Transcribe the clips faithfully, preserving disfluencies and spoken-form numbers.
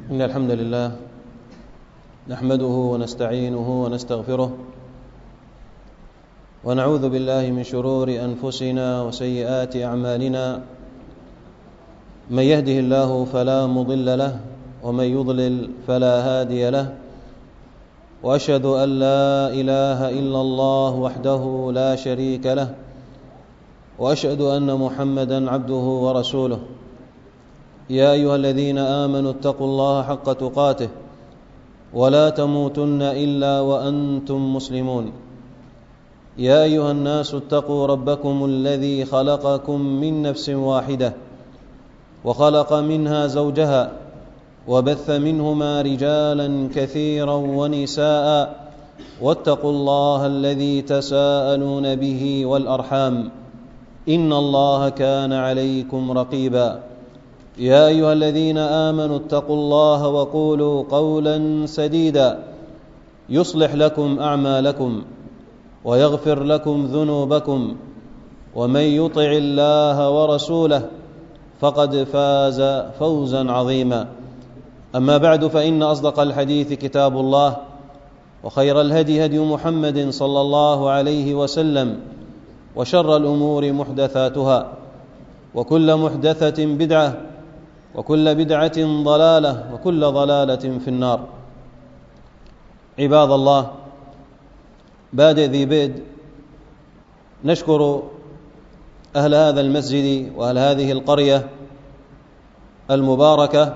إن الحمد لله نحمده ونستعينه ونستغفره ونعوذ بالله من شرور أنفسنا وسيئات أعمالنا. من يهده الله فلا مضل له ومن يضلل فلا هادي له، وأشهد أن لا إله إلا الله وحده لا شريك له، وأشهد أن محمدا عبده ورسوله. يا أيها الذين آمنوا اتقوا الله حق تقاته ولا تموتن إلا وأنتم مسلمون. يا أيها الناس اتقوا ربكم الذي خلقكم من نفس واحدة وخلق منها زوجها وبث منهما رجالا كثيرا ونساء، واتقوا الله الذي تساءلون به والأرحام إن الله كان عليكم رقيبا. يا أيها الذين آمنوا اتقوا الله وقولوا قولا سديدا يصلح لكم أعمالكم ويغفر لكم ذنوبكم، ومن يطع الله ورسوله فقد فاز فوزا عظيما. أما بعد، فإن أصدق الحديث كتاب الله، وخير الهدي هدي محمد صلى الله عليه وسلم، وشر الأمور محدثاتها، وكل محدثة بدعة، وكل بدعة ضلالة، وكل ضلالة في النار. عباد الله، بادئ ذي بدء نشكر أهل هذا المسجد وأهل هذه القرية المباركة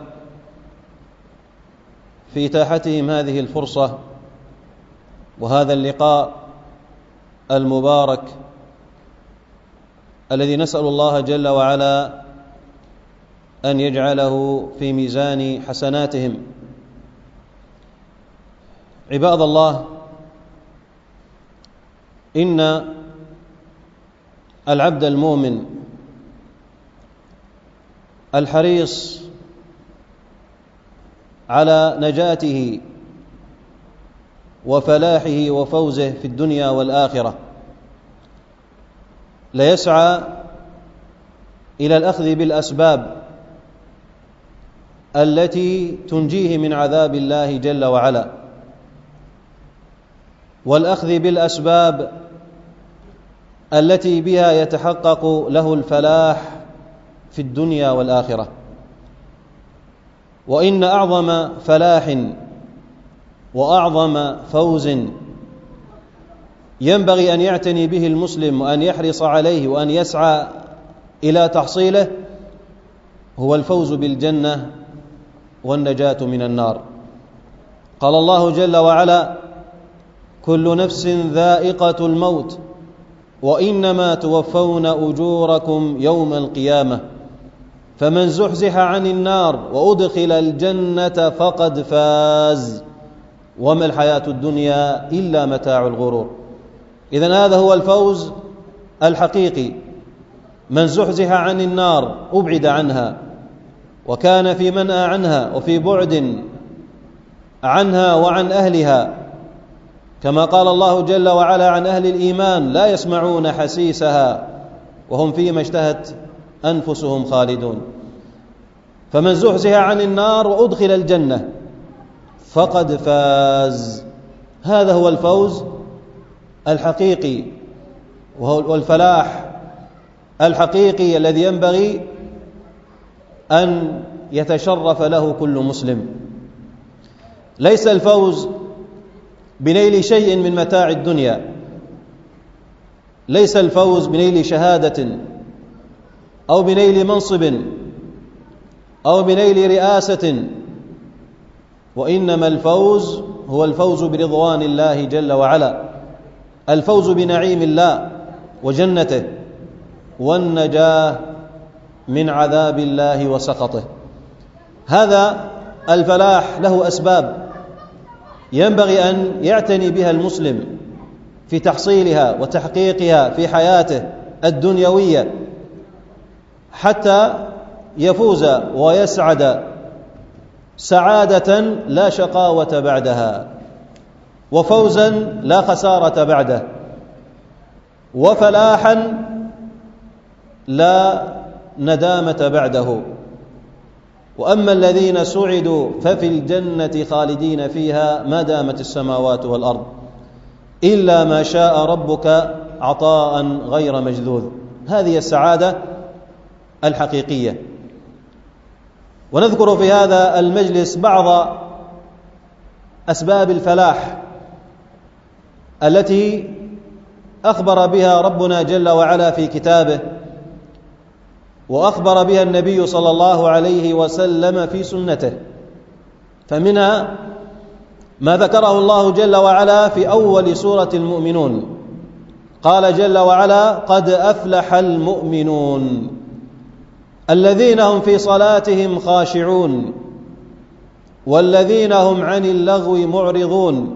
في إتاحتهم هذه الفرصة وهذا اللقاء المبارك الذي نسأل الله جل وعلا أن يجعله في ميزان حسناتهم. عباد الله، إن العبد المؤمن الحريص على نجاته وفلاحه وفوزه في الدنيا والآخرة ليسعى إلى الأخذ بالأسباب التي تنجيه من عذاب الله جل وعلا، والأخذ بالأسباب التي بها يتحقق له الفلاح في الدنيا والآخرة. وإن أعظم فلاح وأعظم فوز ينبغي أن يعتني به المسلم وأن يحرص عليه وأن يسعى إلى تحصيله هو الفوز بالجنة والنجاة من النار. قال الله جل وعلا: كل نفس ذائقة الموت وإنما توفون أجوركم يوم القيامة فمن زحزح عن النار وأدخل الجنة فقد فاز وما الحياة الدنيا إلا متاع الغرور. إذن هذا هو الفوز الحقيقي. من زحزح عن النار أبعد عنها وكان في منأى عنها وفي بعد عنها وعن أهلها، كما قال الله جل وعلا عن أهل الإيمان: لا يسمعون حسيسها وهم فيما اشتهت أنفسهم خالدون. فمن زحزح عن النار وأدخل الجنة فقد فاز. هذا هو الفوز الحقيقي والفلاح الحقيقي الذي ينبغي أن يتشرف له كل مسلم. ليس الفوز بنيل شيء من متاع الدنيا، ليس الفوز بنيل شهادة أو بنيل منصب أو بنيل رئاسة، وإنما الفوز هو الفوز برضوان الله جل وعلا، الفوز بنعيم الله وجنته، والنجاة من عذاب الله وسخطه. هذا الفلاح له أسباب ينبغي أن يعتني بها المسلم في تحصيلها وتحقيقها في حياته الدنيوية حتى يفوز ويسعد سعادة لا شقاوة بعدها، وفوزا لا خسارة بعده، وفلاحا لا ندامة بعده. وأما الذين سعدوا ففي الجنة خالدين فيها ما دامت السماوات والأرض إلا ما شاء ربك عطاء غير مجذوذ. هذه السعادة الحقيقية. ونذكر في هذا المجلس بعض أسباب الفلاح التي أخبر بها ربنا جل وعلا في كتابه، وأخبر بها النبي صلى الله عليه وسلم في سنته. فمنها ما ذكره الله جل وعلا في أول سورة المؤمنون، قال جل وعلا: قد أفلح المؤمنون الذين هم في صلاتهم خاشعون والذين هم عن اللغو معرضون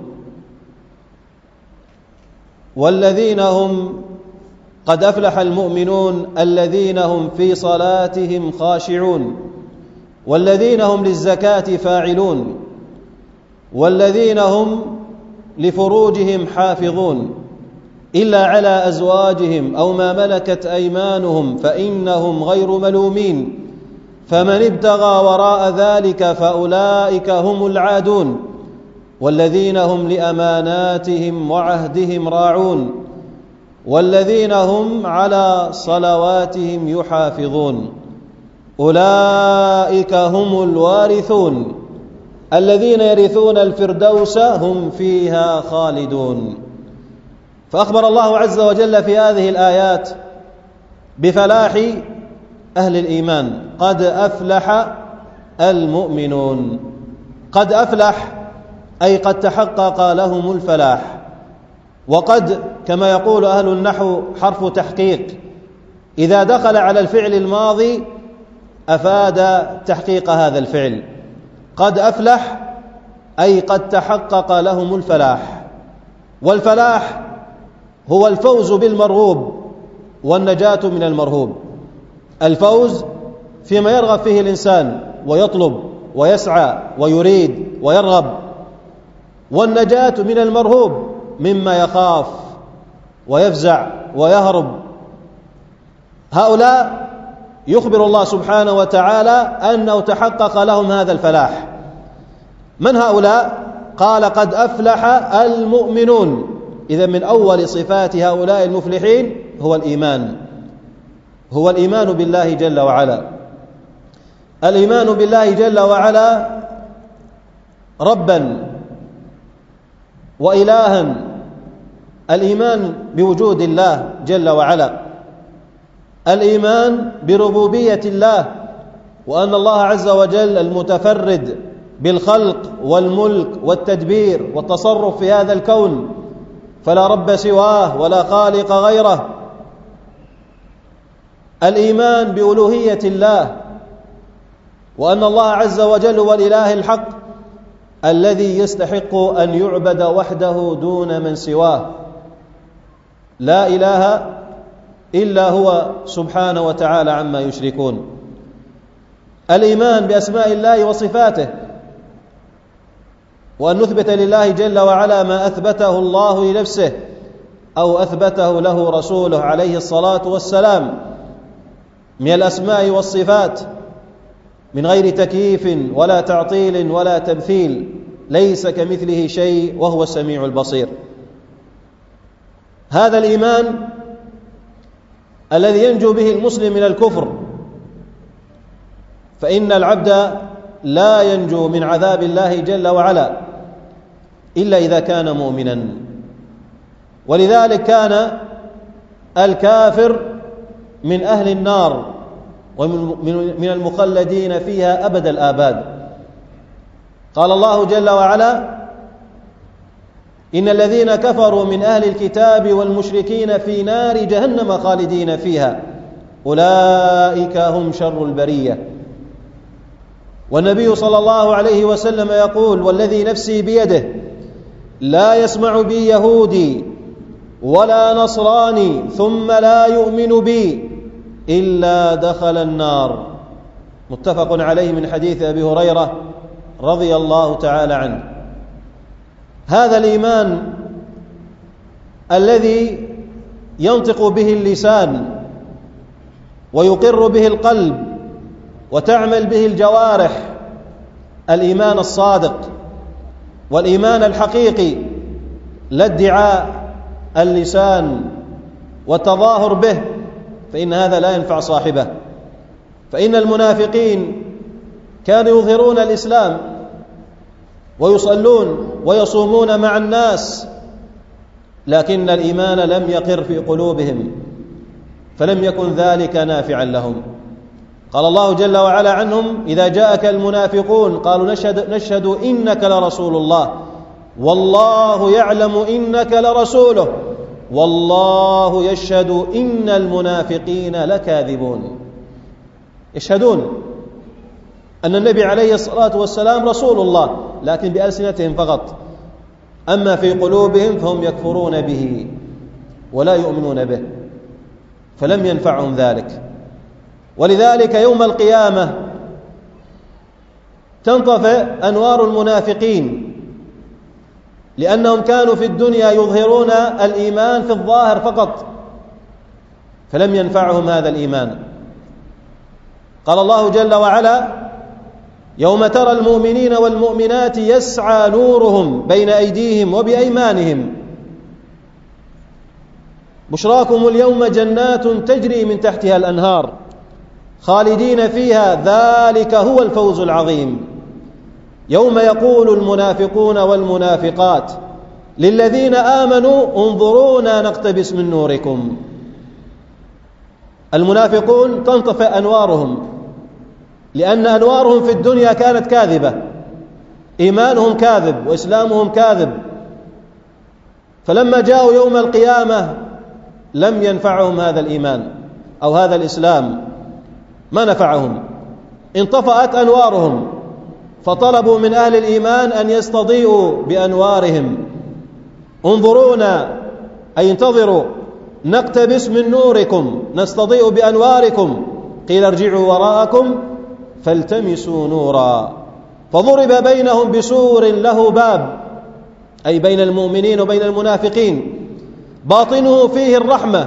والذين هم قد أفلح المؤمنون الذين هم في صلاتهم خاشعون والذين هم للزكاة فاعلون والذين هم لفروجهم حافظون إلا على أزواجهم أو ما ملكت أيمانهم فإنهم غير ملومين فمن ابتغى وراء ذلك فأولئك هم العادون والذين هم لأماناتهم وعهدهم راعون والذين هم على صلواتهم يحافظون أولئك هم الوارثون الذين يرثون الفردوس هم فيها خالدون. فأخبر الله عز وجل في هذه الآيات بفلاح أهل الإيمان. قد أفلح المؤمنون. قد أفلح أي قد تحقق لهم الفلاح. وقد كما يقول أهل النحو حرف تحقيق، إذا دخل على الفعل الماضي أفاد تحقيق هذا الفعل. قد أفلح أي قد تحقق لهم الفلاح. والفلاح هو الفوز بالمرغوب والنجاة من المرهوب. الفوز فيما يرغب فيه الإنسان ويطلب ويسعى ويريد ويرغب، والنجاة من المرهوب مما يخاف ويفزع ويهرب. هؤلاء يخبر الله سبحانه وتعالى أنه تحقق لهم هذا الفلاح. من هؤلاء؟ قال: قد أفلح المؤمنون. إذا من أول صفات هؤلاء المفلحين هو الإيمان، هو الإيمان بالله جل وعلا. الإيمان بالله جل وعلا ربا وإلها، الإيمان بوجود الله جل وعلا، الإيمان بربوبية الله، وأن الله عز وجل المتفرد بالخلق والملك والتدبير والتصرف في هذا الكون، فلا رب سواه ولا خالق غيره. الإيمان بألوهية الله، وأن الله عز وجل هو الإله الحق الذي يستحق أن يعبد وحده دون من سواه، لا إله إلا هو سبحانه وتعالى عما يشركون. الإيمان بأسماء الله وصفاته، وأن نثبت لله جل وعلا ما أثبته الله لنفسه أو أثبته له رسوله عليه الصلاة والسلام من الأسماء والصفات من غير تكييف ولا تعطيل ولا تمثيل، ليس كمثله شيء وهو السميع البصير. هذا الإيمان الذي ينجو به المسلم من الكفر، فإن العبد لا ينجو من عذاب الله جل وعلا إلا إذا كان مؤمنا. ولذلك كان الكافر من أهل النار ومن المخلدين فيها أبد الآباد. قال الله جل وعلا: إن الذين كفروا من أهل الكتاب والمشركين في نار جهنم خالدين فيها أولئك هم شر البرية. والنبي صلى الله عليه وسلم يقول: والذي نفسي بيده لا يسمع بي يهودي ولا نصراني ثم لا يؤمن بي إلا دخل النار. متفق عليه من حديث أبي هريرة رضي الله تعالى عنه. هذا الإيمان الذي ينطق به اللسان ويقر به القلب وتعمل به الجوارح الإيمان الصادق والإيمان الحقيقي، لا ادعاء اللسان والتظاهر به، فإن هذا لا ينفع صاحبه. فإن المنافقين كانوا يظهرون الإسلام ويصلون ويصومون مع الناس، لكن الإيمان لم يقر في قلوبهم، فلم يكن ذلك نافعا لهم. قال الله جل وعلا عنهم: إذا جاءك المنافقون قالوا نشهد, نشهد إنك لرسول الله والله يعلم إنك لرسوله والله يشهد إن المنافقين لكاذبون. يشهدون أن النبي عليه الصلاة والسلام رسول الله، لكن بألسنتهم فقط، أما في قلوبهم فهم يكفرون به ولا يؤمنون به، فلم ينفعهم ذلك. ولذلك يوم القيامة تنطفئ أنوار المنافقين، لأنهم كانوا في الدنيا يظهرون الإيمان في الظاهر فقط، فلم ينفعهم هذا الإيمان. قال الله جل وعلا: يوم ترى المؤمنين والمؤمنات يسعى نورهم بين أيديهم وبأيمانهم بشراكم اليوم جنات تجري من تحتها الأنهار خالدين فيها ذلك هو الفوز العظيم. يوم يقول المنافقون والمنافقات للذين آمنوا انظرونا نقتبس من نوركم. المنافقون تنطفئ أنوارهم، لأن أنوارهم في الدنيا كانت كاذبة، إيمانهم كاذب وإسلامهم كاذب، فلما جاءوا يوم القيامة لم ينفعهم هذا الإيمان أو هذا الإسلام، ما نفعهم، انطفأت أنوارهم، فطلبوا من أهل الإيمان أن يستضيئوا بأنوارهم. انظرونا أي انتظروا نقتبس من نوركم، نستضيء بأنواركم. قيل ارجعوا وراءكم فالتمسوا نورا، فضرب بينهم بسور له باب، أي بين المؤمنين وبين المنافقين، باطنه فيه الرحمة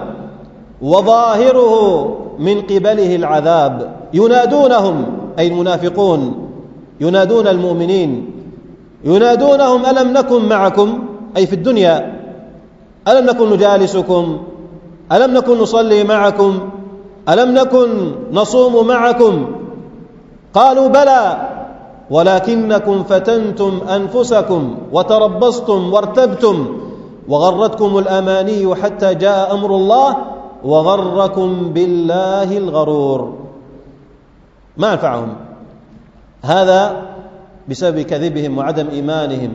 وظاهره من قبله العذاب. ينادونهم أي المنافقون ينادون المؤمنين، ينادونهم: ألم نكن معكم، أي في الدنيا، ألم نكن نجالسكم، ألم نكن نصلي معكم، ألم نكن نصوم معكم؟ قالوا: بلى ولكنكم فتنتم أنفسكم وتربصتم وارتبتم وغرتكم الأماني حتى جاء أمر الله وغركم بالله الغرور. ما نفعهم هذا بسبب كذبهم وعدم إيمانهم،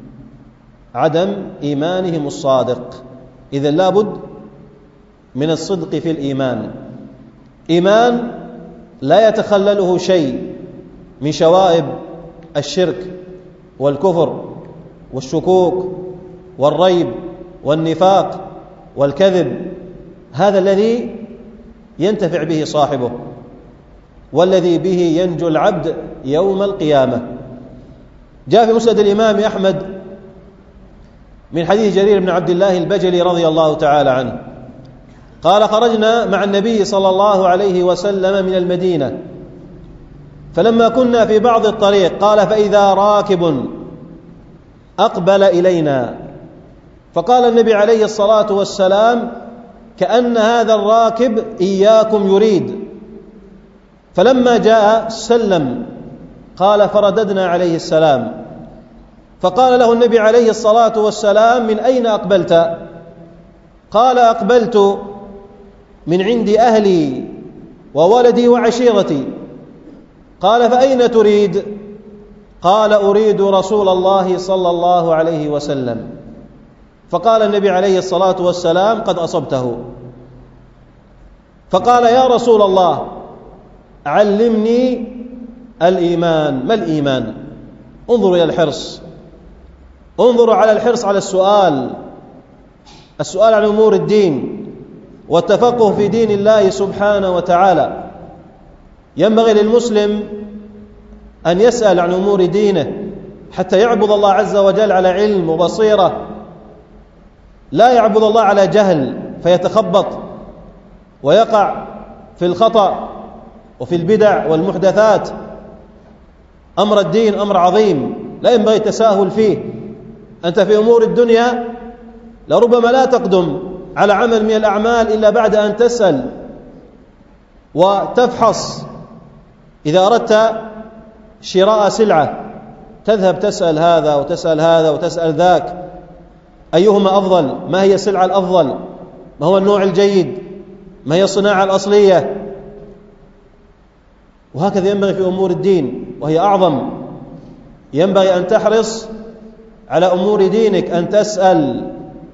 عدم إيمانهم الصادق. إذن لابد من الصدق في الإيمان، إيمان لا يتخلله شيء من شوائب الشرك والكفر والشكوك والريب والنفاق والكذب، هذا الذي ينتفع به صاحبه والذي به ينجو العبد يوم القيامة. جاء في مسند الإمام أحمد من حديث جرير بن عبد الله البجلي رضي الله تعالى عنه قال: خرجنا مع النبي صلى الله عليه وسلم من المدينة، فلما كنا في بعض الطريق قال: فإذا راكب أقبل إلينا، فقال النبي عليه الصلاة والسلام: كأن هذا الراكب إياكم يريد. فلما جاء سلم، قال: فرددنا عليه السلام، فقال له النبي عليه الصلاة والسلام: من أين أقبلت؟ قال: أقبلت من عند أهلي وولدي وعشيرتي. قال: فأين تريد؟ قال: أريد رسول الله صلى الله عليه وسلم. فقال النبي عليه الصلاة والسلام: قد أصبته. فقال: يا رسول الله علمني الإيمان. ما الإيمان؟ انظروا إلى الحرص، انظروا على الحرص على السؤال، السؤال عن أمور الدين والتفقه في دين الله سبحانه وتعالى. ينبغي للمسلم أن يسأل عن أمور دينه حتى يعبد الله عز وجل على علم وبصيرة، لا يعبد الله على جهل فيتخبط ويقع في الخطأ وفي البدع والمحدثات. أمر الدين أمر عظيم لا ينبغي التساهل فيه. أنت في أمور الدنيا لربما لا تقدم على عمل من الأعمال إلا بعد أن تسأل وتفحص. إذا أردت شراء سلعة تذهب تسأل هذا وتسأل هذا وتسأل ذاك أيهما أفضل، ما هي السلعة الأفضل، ما هو النوع الجيد، ما هي الصناعة الأصلية. وهكذا ينبغي في أمور الدين وهي أعظم. ينبغي أن تحرص على أمور دينك، أن تسأل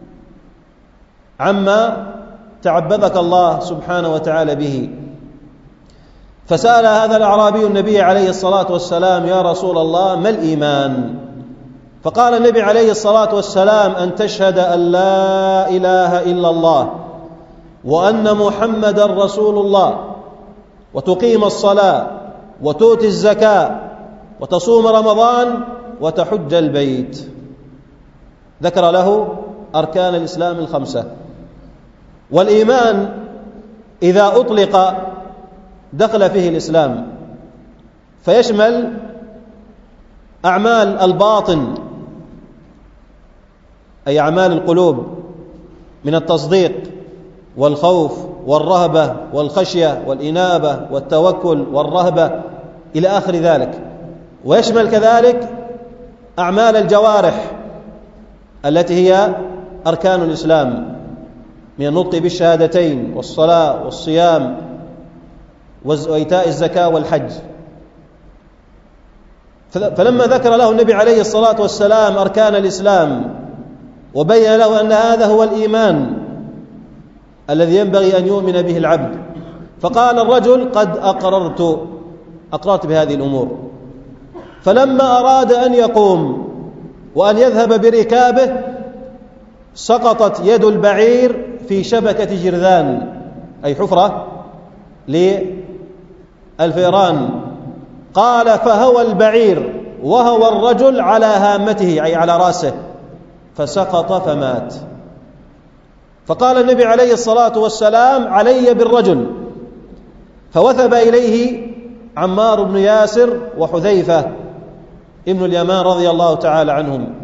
عما تعبدك الله سبحانه وتعالى به. فسأل هذا الأعرابي النبي عليه الصلاة والسلام: يا رسول الله ما الإيمان؟ فقال النبي عليه الصلاة والسلام: أن تشهد أن لا إله إلا الله وأن محمدا رسول الله وتقيم الصلاة وتؤتي الزكاة وتصوم رمضان وتحج البيت. ذكر له أركان الإسلام الخمسة. والإيمان إذا أطلق دخل فيه الإسلام، فيشمل أعمال الباطن أي أعمال القلوب من التصديق والخوف والرهبة والخشية والإنابة والتوكل والرهبة إلى آخر ذلك. ويشمل كذلك أعمال الجوارح التي هي أركان الإسلام من النطق بالشهادتين والصلاة والصيام وإيتاء الزكاة والحج. فلما ذكر له النبي عليه الصلاة والسلام أركان الإسلام وبين له أن هذا هو الإيمان الذي ينبغي أن يؤمن به العبد، فقال الرجل: قد أقررت أقررت بهذه الأمور. فلما أراد أن يقوم وأن يذهب بركابه سقطت يد البعير في شبكة جرذان أي حفرة للفئران. قال: فهوى البعير وهوى الرجل على هامته أي على رأسه فسقط فمات. فقال النبي عليه الصلاة والسلام: علي بالرجل. فوثب إليه عمار بن ياسر وحذيفة ابن اليمان رضي الله تعالى عنهم،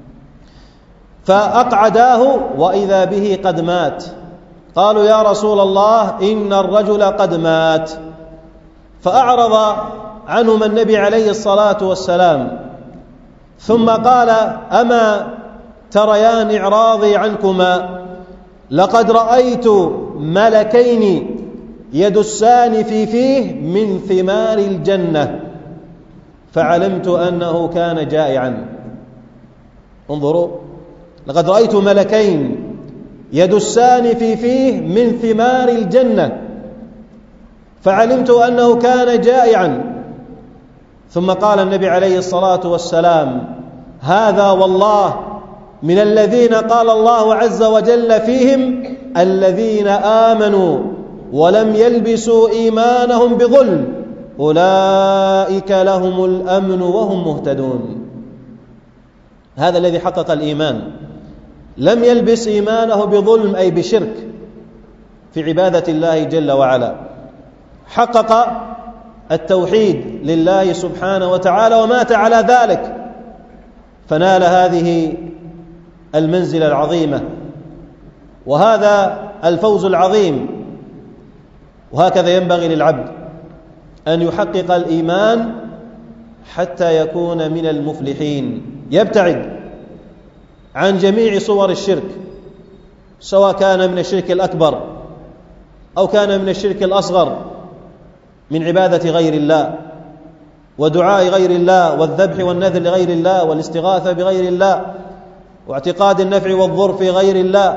فأقعداه وإذا به قد مات. قالوا: يا رسول الله إن الرجل قد مات. فأعرض عنهما النبي عليه الصلاة والسلام ثم قال: أما تريان إعراضي عنكما لقد رأيت ملكين يدسان في فيه من ثمار الجنة فعلمت أنه كان جائعا. انظروا، لقد رأيت ملكين يدسان في فيه من ثمار الجنة فعلمت أنه كان جائعا. ثم قال النبي عليه الصلاة والسلام: هذا والله من الذين قال الله عز وجل فيهم: الذين آمنوا ولم يلبسوا إيمانهم بظلم أولئك لهم الأمن وهم مهتدون. هذا الذي حقق الإيمان، لم يلبس إيمانه بظلم أي بشرك في عبادة الله جل وعلا، حقق التوحيد لله سبحانه وتعالى ومات على ذلك فنال هذه المنزلة العظيمة وهذا الفوز العظيم. وهكذا ينبغي للعبد أن يحقق الإيمان حتى يكون من المفلحين، يبتعد عن جميع صور الشرك سواء كان من الشرك الأكبر أو كان من الشرك الأصغر من عبادة غير الله ودعاء غير الله والذبح والنذر لغير الله والاستغاثة بغير الله واعتقاد النفع والضر في غير الله،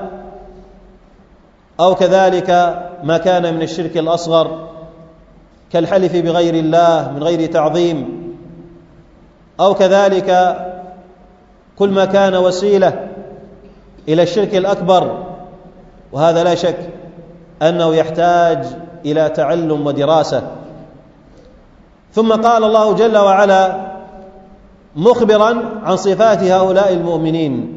أو كذلك ما كان من الشرك الأصغر كالحلف بغير الله من غير تعظيم، أو كذلك كل ما كان وسيلة إلى الشرك الأكبر، وهذا لا شك أنه يحتاج إلى تعلم ودراسة. ثم قال الله جل وعلا مخبرا عن صفات هؤلاء المؤمنين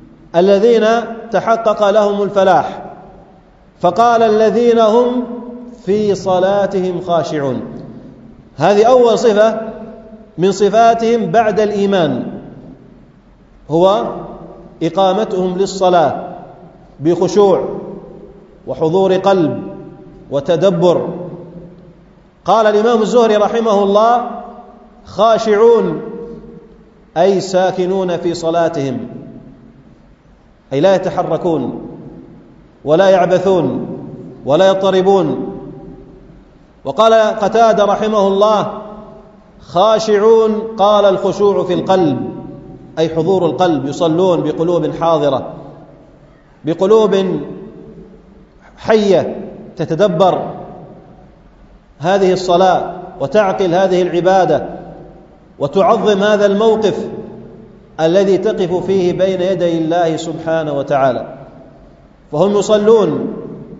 الذين تحقق لهم الفلاح، فقال: الذين هم في صلاتهم خاشعون. هذه أول صفة من صفاتهم بعد الإيمان، هو إقامتهم للصلاة بخشوع وحضور قلب وتدبر. قال الإمام الزهري رحمه الله: خاشعون أي ساكنون في صلاتهم، أي لا يتحركون ولا يعبثون ولا يضطربون. وقال قتادة رحمه الله: خاشعون قال الخشوع في القلب، أي حضور القلب، يصلون بقلوب حاضرة، بقلوب حية تتدبر هذه الصلاة وتعقل هذه العبادة وتعظم هذا الموقف الذي تقف فيه بين يدي الله سبحانه وتعالى. فهم يصلون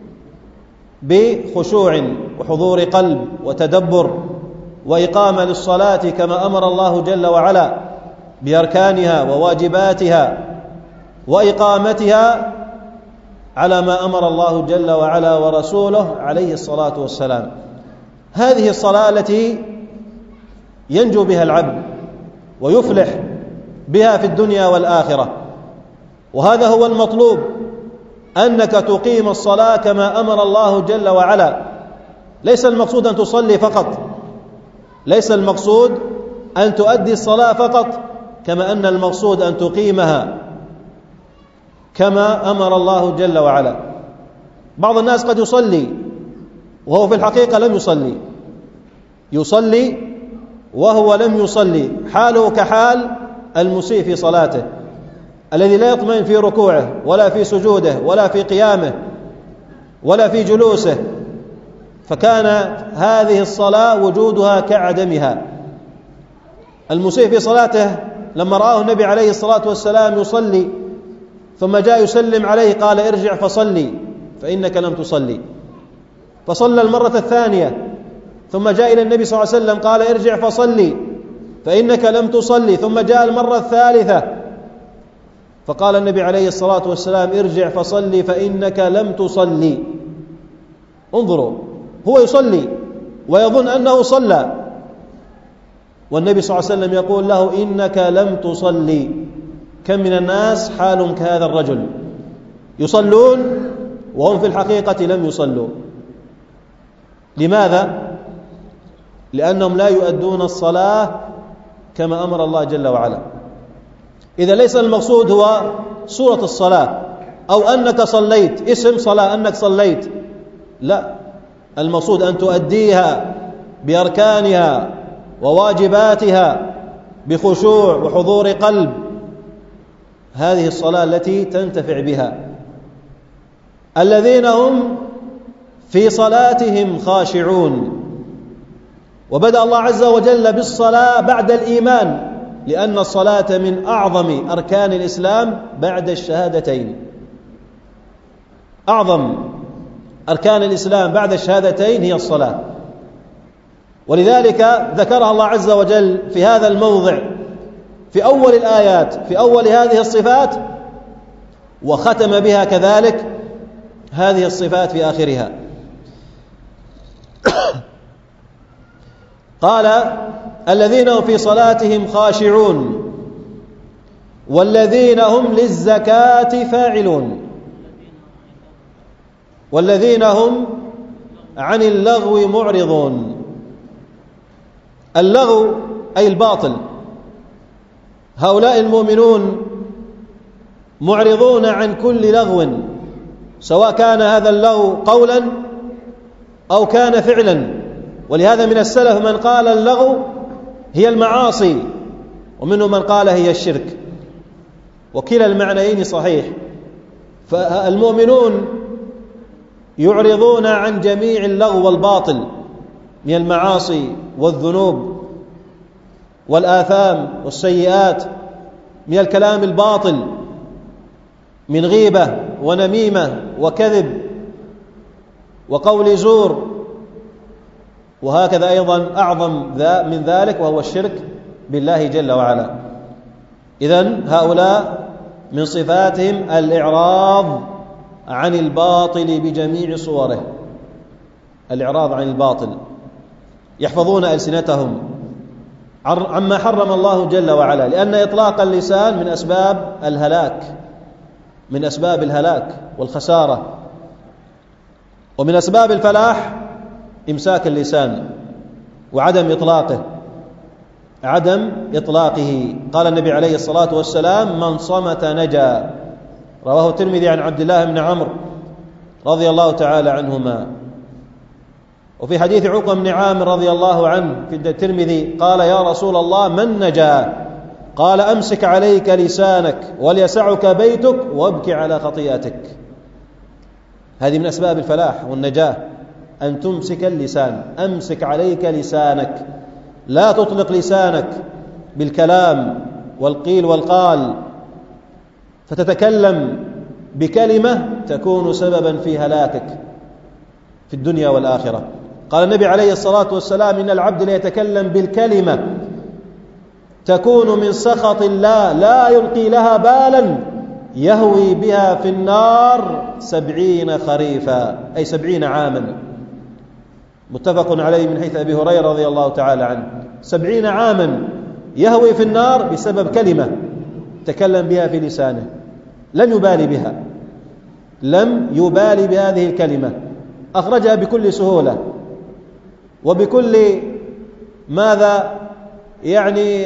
بخشوع وحضور قلب وتدبر وإقامة للصلاة كما أمر الله جل وعلا بأركانها وواجباتها وإقامتها على ما أمر الله جل وعلا ورسوله عليه الصلاة والسلام. هذه الصلاة التي ينجو بها العبد ويفلح بها في الدنيا والآخرة، وهذا هو المطلوب، أنك تقيم الصلاة كما أمر الله جل وعلا. ليس المقصود أن تصلي فقط، ليس المقصود أن تؤدي الصلاة فقط، كما أن المقصود أن تقيمها كما أمر الله جل وعلا. بعض الناس قد يصلي وهو في الحقيقة لم يصلي، يصلي وهو لم يصلي، حاله كحال المسيء في صلاته، الذي لا يطمئن في ركوعه ولا في سجوده ولا في قيامه ولا في جلوسه، فكان هذه الصلاة وجودها كعدمها. المسيء في صلاته لما رآه النبي عليه الصلاة والسلام يصلي ثم جاء يسلم عليه قال: ارجع فصلي فإنك لم تصلي. فصلى المرة الثانية ثم جاء إلى النبي صلى الله عليه وسلم قال: ارجع فصلي فإنك لم تصلي. ثم جاء المرة الثالثة فقال النبي عليه الصلاة والسلام: ارجع فصلي فإنك لم تصلي. انظروا، هو يصلي ويظن أنه صلى، والنبي صلى الله عليه وسلم يقول له: إنك لم تصلي. كم من الناس حالهم كهذا الرجل، يصلون وهم في الحقيقة لم يصلوا. لماذا؟ لأنهم لا يؤدون الصلاة كما أمر الله جل وعلا. إذا ليس المقصود هو صورة الصلاة أو أنك صليت، اسم صلاة أنك صليت، لا، المقصود أن تؤديها بأركانها وواجباتها بخشوع وحضور قلب. هذه الصلاة التي تنتفع بها. الذين هم في صلاتهم خاشعون. وبدأ الله عز وجل بالصلاة بعد الإيمان، لأن الصلاة من أعظم أركان الإسلام بعد الشهادتين. أعظم أركان الإسلام بعد الشهادتين هي الصلاة، ولذلك ذكرها الله عز وجل في هذا الموضع في أول الآيات في أول هذه الصفات، وختم بها كذلك هذه الصفات في آخرها. قال: الذين هم في صلاتهم خاشعون والذين هم للزكاة فاعلون والذين هم عن اللغو معرضون. اللغو أي الباطل. هؤلاء المؤمنون معرضون عن كل لغو، سواء كان هذا اللغو قولا أو كان فعلا. ولهذا من السلف من قال اللغو هي المعاصي، ومنهم من قال هي الشرك، وكلا المعنيين صحيح. فالمؤمنون يعرضون عن جميع اللغو والباطل من المعاصي والذنوب والآثام والسيئات، من الكلام الباطل من غيبة ونميمة وكذب وقول زور، وهكذا أيضا أعظم من ذلك وهو الشرك بالله جل وعلا. إذن هؤلاء من صفاتهم الإعراض عن الباطل بجميع صوره. الإعراض عن الباطل، يحفظون ألسنتهم عما حرم الله جل وعلا، لأن إطلاق اللسان من أسباب الهلاك، من أسباب الهلاك والخسارة. ومن أسباب الفلاح إمساك اللسان وعدم إطلاقه، عدم إطلاقه. قال النبي عليه الصلاة والسلام: من صمت نجا، رواه الترمذي عن عبد الله بن عمرو رضي الله تعالى عنهما. وفي حديث عقبة بن عامر رضي الله عنه في الترمذي قال: يا رسول الله من نجا؟ قال: أمسك عليك لسانك وليسعك بيتك وابكي على خطيئتك. هذه من أسباب الفلاح والنجاة، أن تمسك اللسان. أمسك عليك لسانك، لا تطلق لسانك بالكلام والقيل والقال فتتكلم بكلمة تكون سببا في هلاكك في الدنيا والآخرة. قال النبي عليه الصلاة والسلام: إن العبد ليتكلم بالكلمة تكون من سخط الله لا يلقي لها بالا يهوي بها في النار سبعين خريفا، أي سبعين عاما. متفق عليه من حيث أبي هريرة رضي الله تعالى عنه. سبعين عاما يهوي في النار بسبب كلمة تكلم بها في لسانه، لن يبالي بها، لم يبالي بهذه الكلمة، أخرجها بكل سهولة وبكل ماذا يعني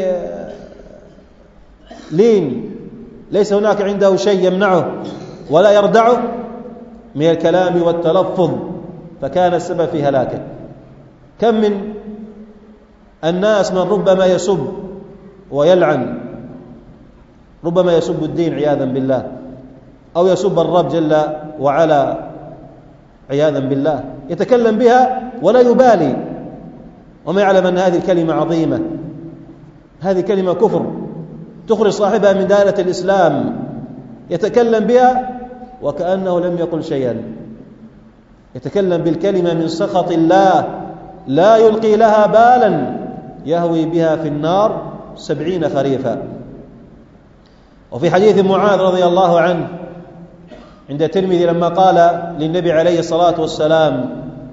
لين، ليس هناك عنده شيء يمنعه ولا يردعه من الكلام والتلفظ، فكان السبب في هلاكه. كم من الناس من ربما يسب ويلعن، ربما يسب الدين عياذا بالله، أو يسب الرب جل وعلا عياذا بالله، يتكلم بها ولا يبالي وما يعلم أن هذه الكلمة عظيمة، هذه كلمة كفر تخرج صاحبها من دائرة الإسلام، يتكلم بها وكأنه لم يقل شيئا، يتكلم بالكلمة من سخط الله لا يلقي لها بالا يهوي بها في النار سبعين خريفا. وفي حديث معاذ رضي الله عنه عند الترمذي لما قال للنبي عليه الصلاة والسلام: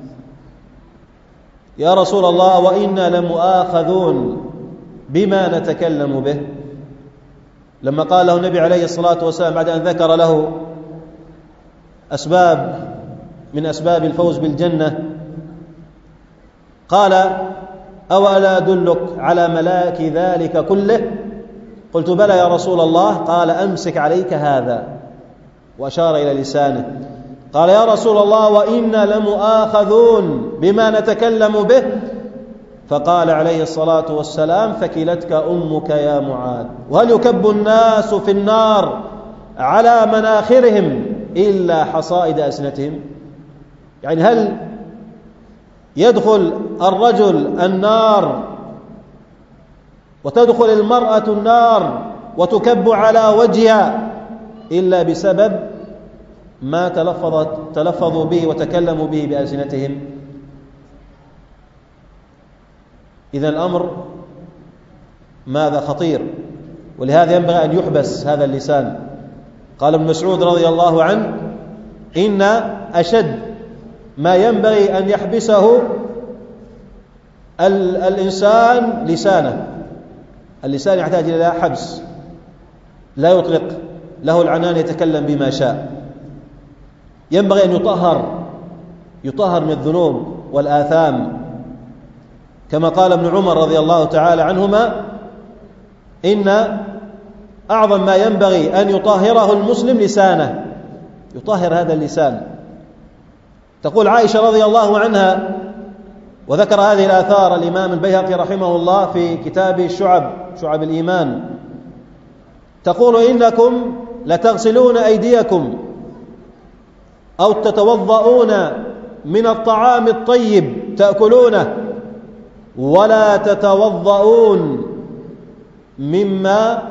يا رسول الله وإنا لمؤاخذون بما نتكلم به، لما قال له النبي عليه الصلاة والسلام بعد أن ذكر له أسباب من أسباب الفوز بالجنة، قال: أولا أدلك على ملاك ذلك كله؟ قلت: بلى يا رسول الله. قال: أمسك عليك هذا، وأشار إلى لسانه. قال: يا رسول الله وإنا لمؤاخذون بما نتكلم به. فقال عليه الصلاة والسلام: ثكلتك أمك يا معاذ. وهل يكب الناس في النار على مناخرهم إلا حصائد ألسنتهم؟ يعني هل يدخل الرجل النار وتدخل المرأة النار وتكب على وجهها إلا بسبب ما تلفظت تلفظوا به وتكلموا به بألسنتهم؟ إذا الأمر ماذا خطير، ولهذا ينبغي أن يحبس هذا اللسان. قال ابن مسعود رضي الله عنه: إن أشد ما ينبغي أن يحبسه الإنسان لسانه. اللسان يحتاج إلى حبس، لا يطلق له العنان يتكلم بما شاء، ينبغي أن يطهر يطهر من الذنوب والآثام، كما قال ابن عمر رضي الله تعالى عنهما: إن أعظم ما ينبغي أن يطهره المسلم لسانه، يطهر هذا اللسان. تقول عائشة رضي الله عنها، وذكر هذه الآثار الإمام البيهقي رحمه الله في كتابه الشعب شعب الإيمان، تقول: إنكم لتغسلون أيديكم أو تتوضؤون من الطعام الطيب تأكلونه، ولا تتوضؤون مما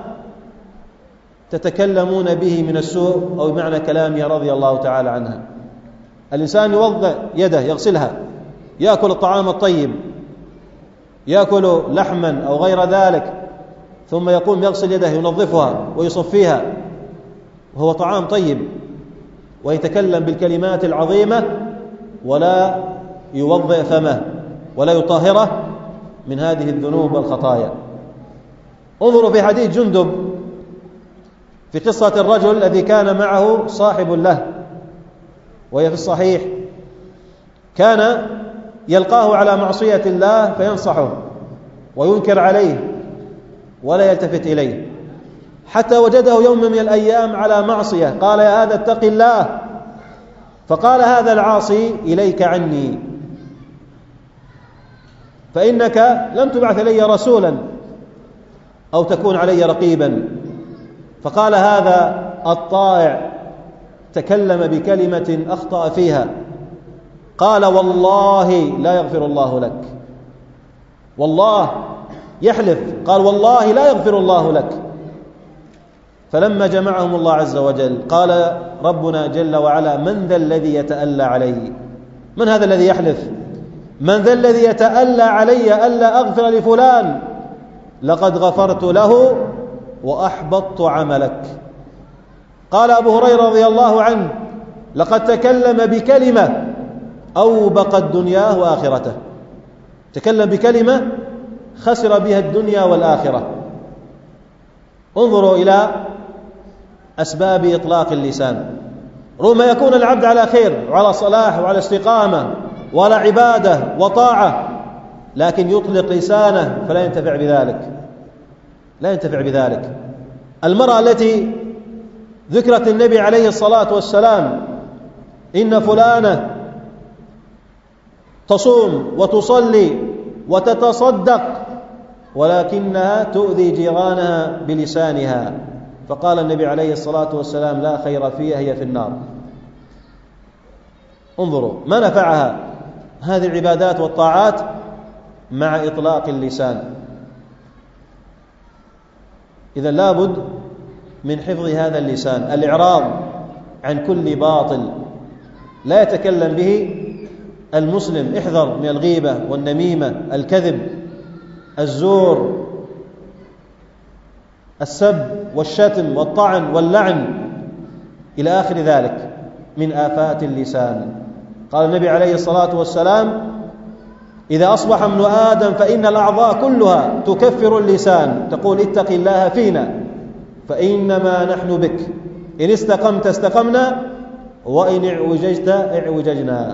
تتكلمون به من السوء، أو بمعنى كلامها رضي الله تعالى عنها. الإنسان يوضع يده يغسلها، يأكل الطعام الطيب، يأكل لحما أو غير ذلك، ثم يقوم يغسل يده ينظفها ويصفيها وهو طعام طيب، ويتكلم بالكلمات العظيمة ولا يوضئ فمه ولا يطهره من هذه الذنوب والخطايا. انظروا في حديث جندب في قصة الرجل الذي كان معه صاحب له، وهي في الصحيح، كان يلقاه على معصية الله فينصحه وينكر عليه ولا يلتفت إليه، حتى وجده يوم من الأيام على معصية، قال يا هذا اتق الله، فقال هذا العاصي إليك عني، فإنك لم تبعث إلي رسولا أو تكون علي رقيبا. فقال هذا الطائع تكلم بكلمة أخطأ فيها، قال والله لا يغفر الله لك، والله يحلف، قال والله لا يغفر الله لك. فلما جمعهم الله عز وجل قال ربنا جل وعلا من ذا الذي يتألى علي؟ من هذا الذي يحلف؟ من ذا الذي يتألى علي ألا أغفر لفلان؟ لقد غفرت له وأحبطت عملك. قال أبو هريرة رضي الله عنه لقد تكلم بكلمة أوبقت دنياه وآخرته، تكلم بكلمة خسر بها الدنيا والآخرة. انظروا إلى أسباب إطلاق اللسان. رغم يكون العبد على خير وعلى صلاح وعلى استقامة وعلى عبادة وطاعة، لكن يطلق لسانه فلا ينتفع بذلك، لا ينتفع بذلك. المرأة التي ذكرت النبي عليه الصلاة والسلام إن فلانة تصوم وتصلي وتتصدق ولكنها تؤذي جيرانها بلسانها، فقال النبي عليه الصلاة والسلام لا خير فيها، هي في النار. انظروا ما نفعها هذه العبادات والطاعات مع إطلاق اللسان. إذا لابد من حفظ هذا اللسان، الإعراض عن كل باطل لا يتكلم به المسلم. احذر من الغيبة والنميمة، الكذب، الزور، السب والشتم والطعن واللعن إلى آخر ذلك من آفات اللسان. قال النبي عليه الصلاة والسلام إذا أصبح ابن آدم فإن الأعضاء كلها تكفر اللسان، تقول اتق الله فينا فإنما نحن بك، إن استقمت استقمنا وإن اعوججت اعوججنا.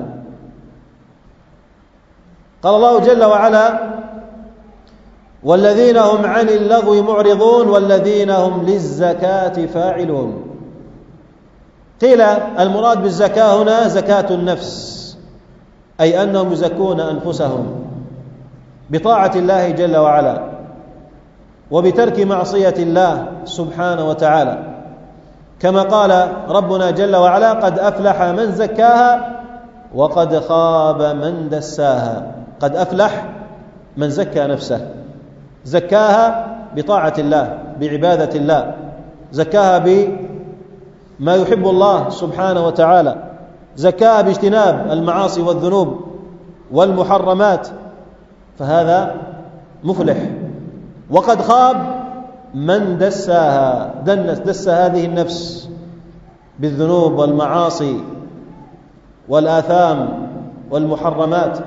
قال الله جل وعلا والذين هم عن اللغو معرضون والذين هم للزكاة فاعلون. قيل المراد بالزكاة هنا زكاة النفس، أي أنهم يزكون أنفسهم بطاعة الله جل وعلا وبترك معصية الله سبحانه وتعالى، كما قال ربنا جل وعلا قد أفلح من زكاها وقد خاب من دساها. قد أفلح من زكى نفسه، زكاها بطاعة الله بعبادة الله، زكاها بما يحب الله سبحانه وتعالى، زكاها باجتناب المعاصي والذنوب والمحرمات، فهذا مفلح. وقد خاب من دساها، دنس دس هذه النفس بالذنوب والمعاصي والآثام والمحرمات.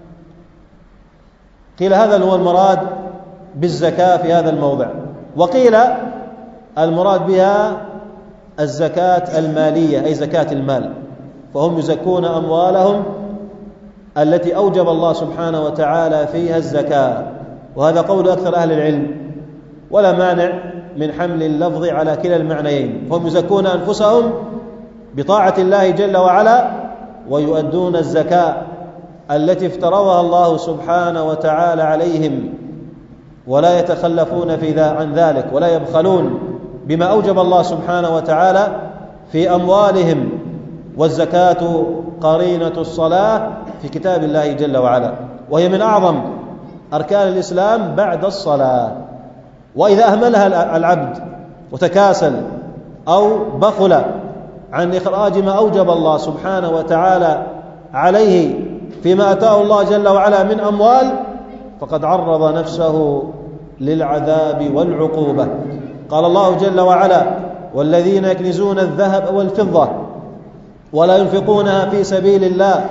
قيل هذا هو المراد بالزكاة في هذا الموضع، وقيل المراد بها الزكاة المالية أي زكاة المال، فهم يزكون أموالهم التي أوجب الله سبحانه وتعالى فيها الزكاة، وهذا قول أكثر أهل العلم، ولا مانع من حمل اللفظ على كلا المعنيين. فهم يزكون أنفسهم بطاعة الله جل وعلا ويؤدون الزكاة التي افترضها الله سبحانه وتعالى عليهم، ولا يتخلفون في ذا عن ذلك ولا يبخلون بما أوجب الله سبحانه وتعالى في أموالهم. والزكاة قرينة الصلاة في كتاب الله جل وعلا، وهي من أعظم أركان الإسلام بعد الصلاة. وإذا أهملها العبد وتكاسل أو بخل عن إخراج ما أوجب الله سبحانه وتعالى عليه فيما أتاه الله جل وعلا من أموال، فقد عرض نفسه للعذاب والعقوبة. قال الله جل وعلا والذين يكنزون الذهب والفضة ولا ينفقونها في سبيل الله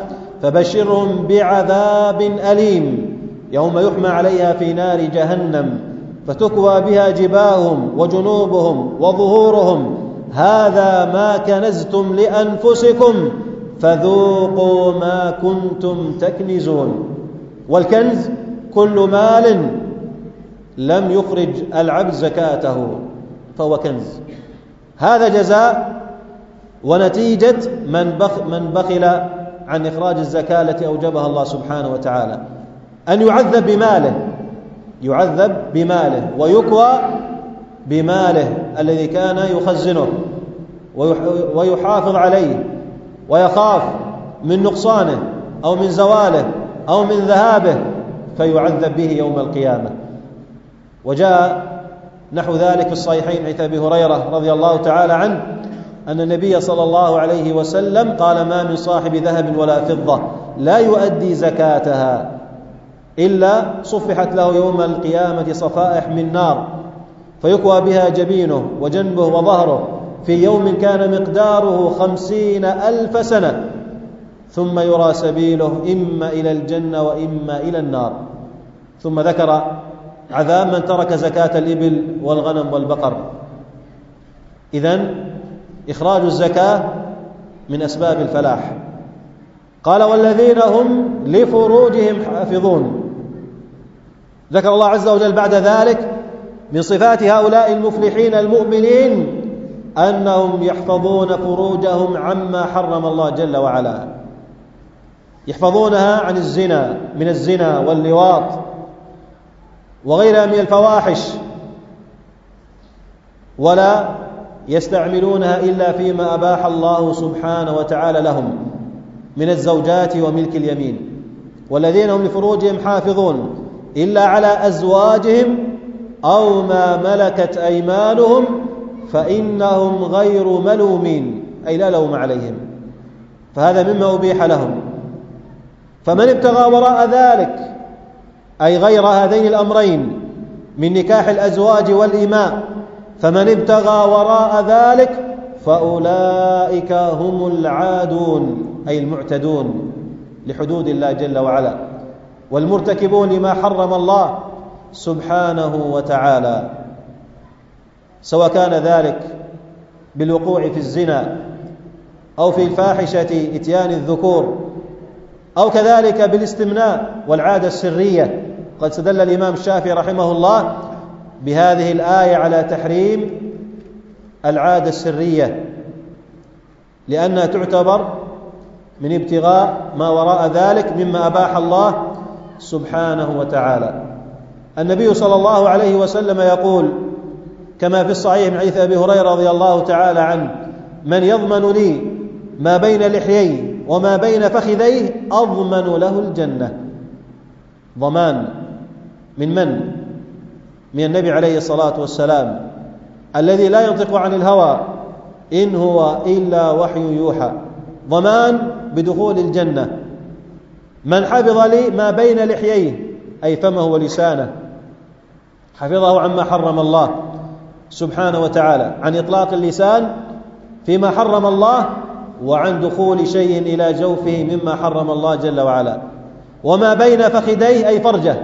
فبشرهم بعذاب أليم يوم يحمى عليها في نار جهنم فتكوى بها جباههم وجنوبهم وظهورهم هذا ما كنزتم لأنفسكم فذوقوا ما كنتم تكنزون. والكنز كل مال لم يخرج العبد زكاته فهو كنز. هذا جزاء ونتيجة من بخ من بخل عن إخراج الزكاة التي أوجبها الله سبحانه وتعالى، أن يعذب بماله، يعذب بماله ويكوى بماله الذي كان يخزنه ويحافظ عليه ويخاف من نقصانه أو من زواله أو من ذهابه فيعذب به يوم القيامة. وجاء نحو ذلك في الصحيحين حديث أبي هريرة رضي الله تعالى عنه أن النبي صلى الله عليه وسلم قال: ما من صاحب ذهب ولا فضة لا يؤدي زكاتها إلا صفحت له يوم القيامة صفائح من نار فيكوى بها جبينه وجنبه وظهره في يوم كان مقداره خمسين ألف سنة ثم يرى سبيله إما إلى الجنة وإما إلى النار. ثم ذكر عذاب من ترك زكاة الإبل والغنم والبقر. إذن إخراج الزكاة من أسباب الفلاح. قال: والذين هم لفروجهم حافظون. ذكر الله عز وجل بعد ذلك من صفات هؤلاء المفلحين المؤمنين أنهم يحفظون فروجهم عما حرم الله جل وعلا، يحفظونها عن الزنا من الزنا واللواط وغيرها من الفواحش، ولا يستعملونها إلا فيما أباح الله سبحانه وتعالى لهم من الزوجات وملك اليمين. والذين هم لفروجهم حافظون إلا على أزواجهم أو ما ملكت أيمانهم فإنهم غير ملومين، أي لا لوم عليهم، فهذا مما أبيح لهم. فمن ابتغى وراء ذلك أي غير هذين الأمرين من نكاح الأزواج والإماء، فمن ابتغى وراء ذلك فأولئك هم العادون أي المعتدون لحدود الله جل وعلا والمرتكبون لما حرم الله سبحانه وتعالى، سواء كان ذلك بالوقوع في الزنا أو في الفاحشة إتيان الذكور أو كذلك بالاستمناء والعادة السرية. قد استدل الإمام الشافعي رحمه الله بهذه الآية على تحريم العادة السرية لأنها تعتبر من ابتغاء ما وراء ذلك مما أباح الله سبحانه وتعالى. النبي صلى الله عليه وسلم يقول كما في الصحيح من حديث أبي هريرة رضي الله تعالى عنه: من يضمن لي ما بين لحييه وما بين فخذيه أضمن له الجنة. ضمان من من؟ من النبي عليه الصلاة والسلام الذي لا ينطق عن الهوى إن هو إلا وحي يوحى، ضمان بدخول الجنة. من حفظ لي ما بين لحييه أي فمه ولسانه، حفظه عما حرم الله سبحانه وتعالى، عن إطلاق اللسان فيما حرم الله وعن دخول شيء إلى جوفه مما حرم الله جل وعلا. وما بين فخذيه أي فرجه،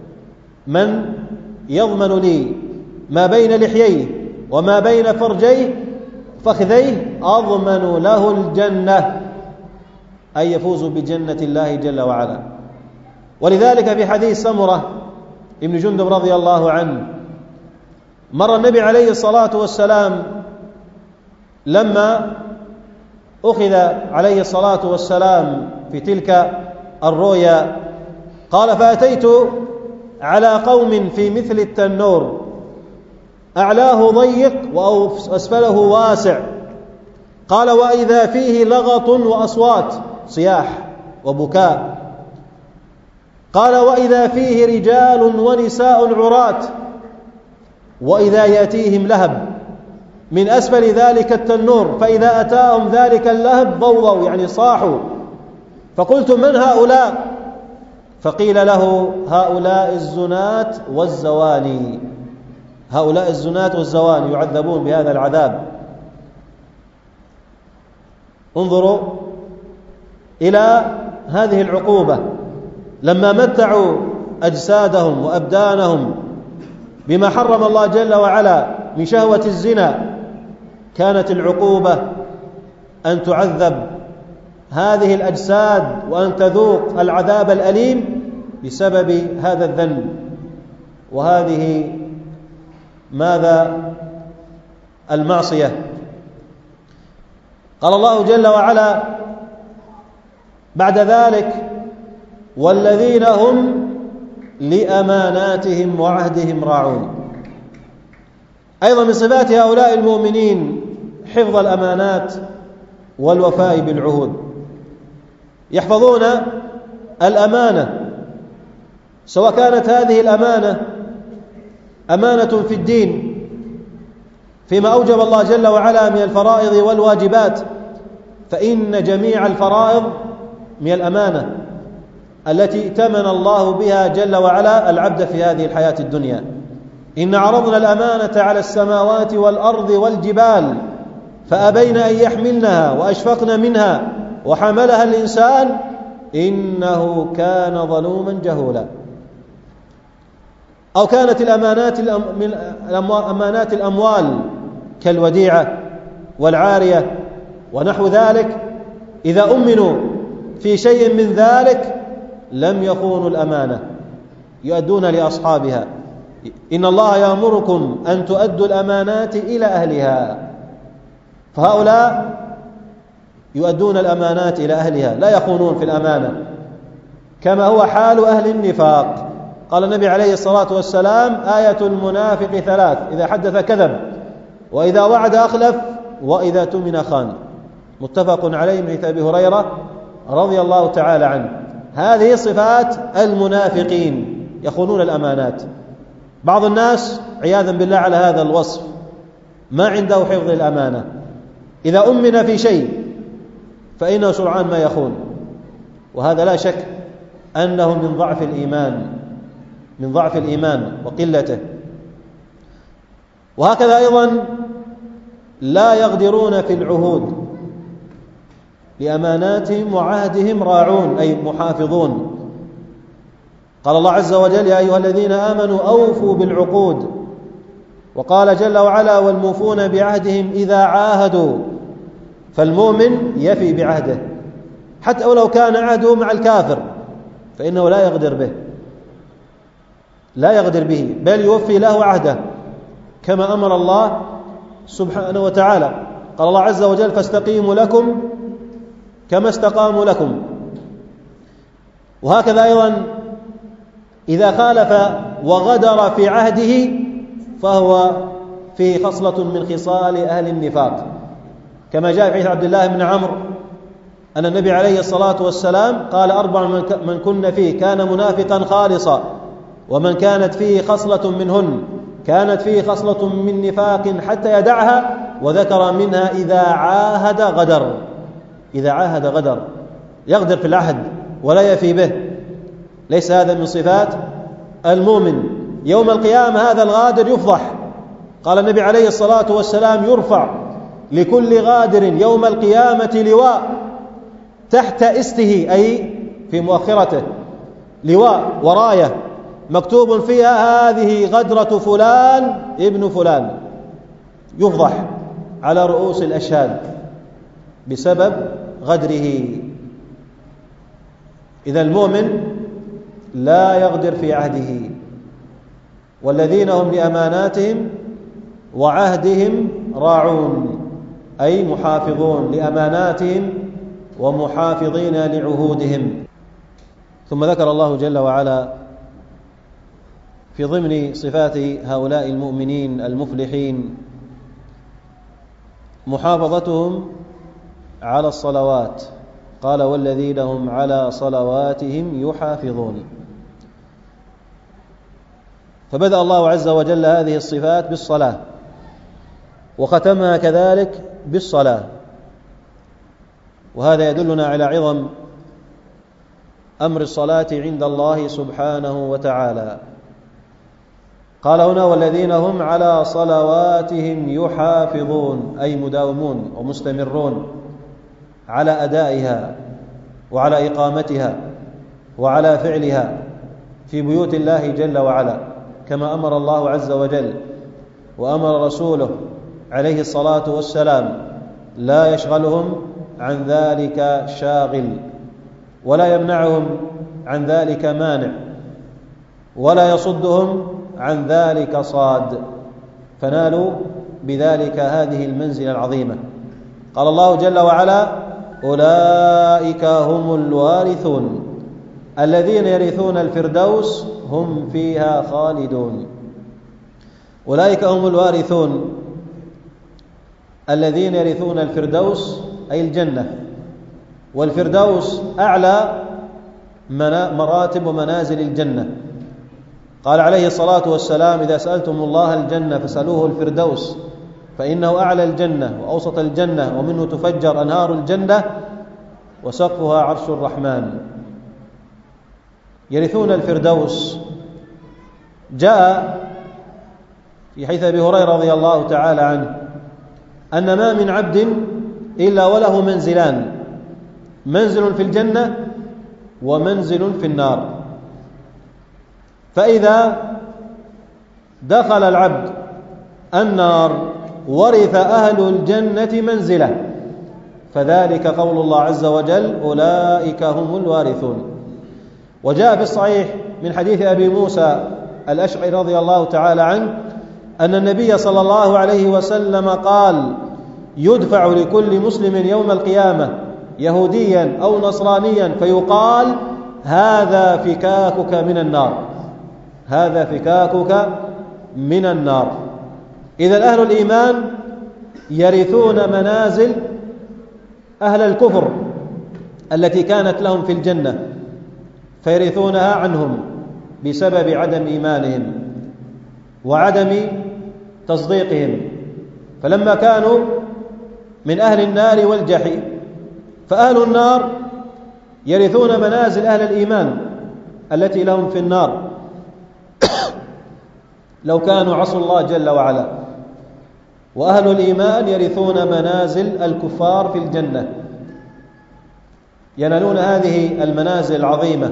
من يضمن لي ما بين لحييه وما بين فرجيه فخذيه أضمن له الجنة أي يفوز بجنة الله جل وعلا. ولذلك في حديث سمرة ابن جندب رضي الله عنه مر النبي عليه الصلاة والسلام لما أخذ عليه الصلاة والسلام في تلك الرؤيا قال: فأتيت على قوم في مثل التنور أعلاه ضيق وأسفله واسع، قال: وإذا فيه لغط وأصوات صياح وبكاء، قال: وإذا فيه رجال ونساء عراة، وإذا يأتيهم لهب من أسفل ذلك التنور فإذا أتاهم ذلك اللهب ضوضوا يعني صاحوا، فقلت: من هؤلاء؟ فقيل له: هؤلاء الزنات والزواني، هؤلاء الزنات والزواني يعذبون بهذا العذاب. انظروا إلى هذه العقوبة لما متعوا أجسادهم وأبدانهم بما حرم الله جل وعلا من شهوة الزنا، كانت العقوبة أن تعذب هذه الأجساد وأن تذوق العذاب الأليم بسبب هذا الذنب. وهذه ماذا؟ المعصية. قال الله جل وعلا بعد ذلك: والذين هم لأماناتهم وعهدهم راعون. أيضا من صفات هؤلاء المؤمنين حفظ الأمانات والوفاء بالعهود، يحفظون الأمانة، سواء كانت هذه الأمانة أمانة في الدين فيما أوجب الله جل وعلا من الفرائض والواجبات، فإن جميع الفرائض من الأمانة التي ائتمن الله بها جل وعلا العبد في هذه الحياة الدنيا. إن عرضنا الأمانة على السماوات والأرض والجبال فأبين أن يحملنها وأشفقن منها وحملها الإنسان إنه كان ظلوما جهولا. أو كانت الأمانات من أمانات الأموال كالوديعة والعارية ونحو ذلك، إذا أمنوا في شيء من ذلك لم يخونوا الأمانة، يؤدون لأصحابها. إن الله يأمركم أن تؤدوا الأمانات إلى أهلها، فهؤلاء يؤدون الأمانات إلى أهلها، لا يخونون في الأمانة، كما هو حال أهل النفاق. قال النبي عليه الصلاة والسلام: آية المنافق ثلاث: إذا حدث كذب، وإذا وعد أخلف، وإذا تمن خان. متفق عليه من حديث أبي هريرة رضي الله تعالى عنه. هذه صفات المنافقين، يخونون الأمانات. بعض الناس عياذا بالله على هذا الوصف ما عنده حفظ الأمانة، إذا أمن في شيء فإنه سرعان ما يخون، وهذا لا شك أنه من ضعف الإيمان من ضعف الإيمان وقلته. وهكذا أيضا لا يغدرون في العهود، لأماناتهم وعهدهم راعون أي محافظون. قال الله عز وجل: يا أيها الذين آمنوا أوفوا بالعقود. وقال جل وعلا: والموفون بعهدهم إذا عاهدوا. فالمؤمن يفي بعهده حتى ولو كان عهده مع الكافر، فإنه لا يغدر به لا يغدر به بل يوفي له عهده كما أمر الله سبحانه وتعالى. قال الله عز وجل: فاستقيموا لكم كما استقاموا لكم. وهكذا أيضا إذا خالف وغدر في عهده فهو في خصلة من خصال أهل النفاق، كما جاء في حديث عبد الله بن عمرو أن النبي عليه الصلاة والسلام قال: أربع من كن فيه كان منافقا خالصا، ومن كانت فيه خصلة منهن كانت فيه خصلة من نفاق حتى يدعها، وذكر منها إذا عاهد غدر. إذا عاهد غدر، يغدر في العهد ولا يفي به، ليس هذا من صفات المؤمن. يوم القيامة هذا الغادر يفضح. قال النبي عليه الصلاة والسلام: يرفع لكل غادر يوم القيامة لواء تحت استه، أي في مؤخرته، لواء وراية مكتوب فيها: هذه غدرة فلان ابن فلان. يفضح على رؤوس الأشهاد بسبب غدره. إذا المؤمن لا يغدر في عهده. والذين هم لأماناتهم وعهدهم راعون أي محافظون لأماناتهم ومحافظين لعهودهم. ثم ذكر الله جل وعلا في ضمن صفات هؤلاء المؤمنين المفلحين محافظتهم على الصلوات. قال: والذين هم على صلواتهم يحافظون. فبدأ الله عز وجل هذه الصفات بالصلاة، وختمها كذلك بالصلاة، وهذا يدلنا على عظم أمر الصلاة عند الله سبحانه وتعالى. قال هنا: والذين هم على صلواتهم يحافظون أي مداومون ومستمرون على أدائها وعلى إقامتها وعلى فعلها في بيوت الله جل وعلا، كما أمر الله عز وجل وأمر رسوله عليه الصلاة والسلام، لا يشغلهم عن ذلك شاغل، ولا يمنعهم عن ذلك مانع، ولا يصدهم عن ذلك صاد، فنالوا بذلك هذه المنزلة العظيمة. قال الله جل وعلا: أولئك هم الوارثون الذين يرثون الفردوس هم فيها خالدون. أولئك هم الوارثون الذين يرثون الفردوس أي الجنة، والفردوس أعلى مراتب ومنازل الجنة. قال عليه الصلاة والسلام: إذا سألتم الله الجنة فسألوه الفردوس، فإنه أعلى الجنة وأوسط الجنة ومنه تفجر أنهار الجنة وسقفها عرش الرحمن. يرثون الفردوس. جاء في حديث أبي هريرة رضي الله تعالى عنه أن ما من عبد إلا وله منزلان: منزل في الجنة ومنزل في النار. فإذا دخل العبد النار ورث أهل الجنة منزله، فذلك قول الله عز وجل: أولئك هم الوارثون. وجاء في الصحيح من حديث أبي موسى الأشعري رضي الله تعالى عنه أن النبي صلى الله عليه وسلم قال: يدفع لكل مسلم يوم القيامة يهوديا أو نصرانيا فيقال: هذا فكاكك من النار، هذا فكاكك من النار. إذا أهل الإيمان يرثون منازل أهل الكفر التي كانت لهم في الجنة، فيرثونها عنهم بسبب عدم إيمانهم وعدم تصديقهم، فلما كانوا من أهل النار والجحيم، فأهل النار يرثون منازل أهل الإيمان التي لهم في النار لو كانوا عصوا الله جل وعلا، وأهل الإيمان يرثون منازل الكفار في الجنة، ينالون هذه المنازل العظيمة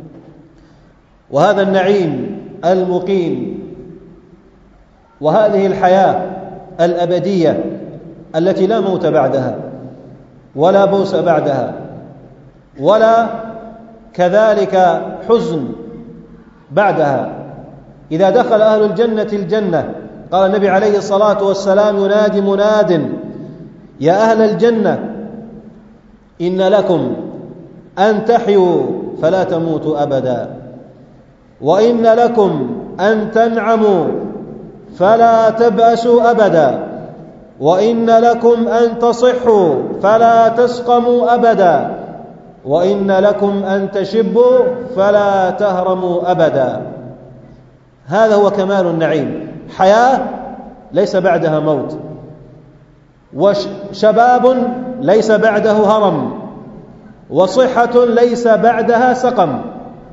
وهذا النعيم المقيم وهذه الحياة الأبدية التي لا موت بعدها ولا بوس بعدها ولا كذلك حزن بعدها. إذا دخل أهل الجنة الجنة قال النبي عليه الصلاة والسلام: ينادي مناد: يا أهل الجنة إن لكم أن تحيوا فلا تموتوا أبدا، وإن لكم أن تنعموا فلا تبأسوا أبدا، وإن لكم أن تصحوا فلا تسقموا أبدا، وإن لكم أن تشبوا فلا تهرموا أبدا. هذا هو كمال النعيم، حياة ليس بعدها موت، وشباب ليس بعده هرم، وصحة ليس بعدها سقم،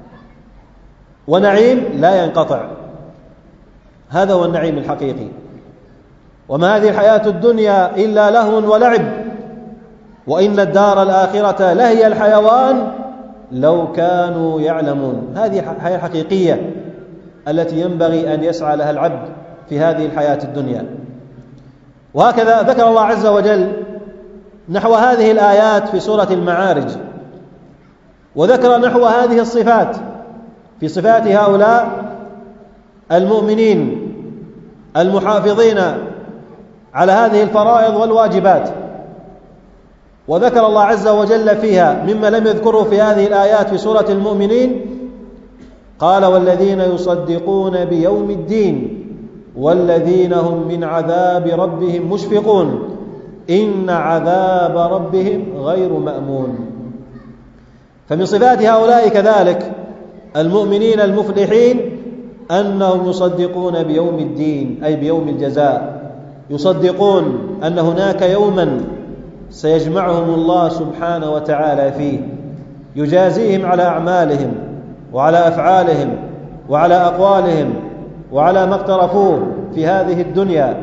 ونعيم لا ينقطع. هذا هو النعيم الحقيقي. وما هذه الحياة الدنيا إلا لهو ولعب، وإن الدار الآخرة لهي الحيوان لو كانوا يعلمون. هذه الحياة الحقيقية التي ينبغي أن يسعى لها العبد في هذه الحياة الدنيا. وهكذا ذكر الله عز وجل نحو هذه الآيات في سورة المعارج، وذكر نحو هذه الصفات في صفات هؤلاء المؤمنين المحافظين على هذه الفرائض والواجبات، وذكر الله عز وجل فيها مما لم يذكره في هذه الآيات في سورة المؤمنين. قال: والذين يصدقون بيوم الدين والذين هم من عذاب ربهم مشفقون إن عذاب ربهم غير مأمون. فمن صفات هؤلاء كذلك المؤمنين المفلحين أنهم يصدقون بيوم الدين أي بيوم الجزاء، يصدقون أن هناك يوما سيجمعهم الله سبحانه وتعالى فيه، يجازيهم على أعمالهم وعلى أفعالهم وعلى أقوالهم وعلى ما اقترفوه في هذه الدنيا،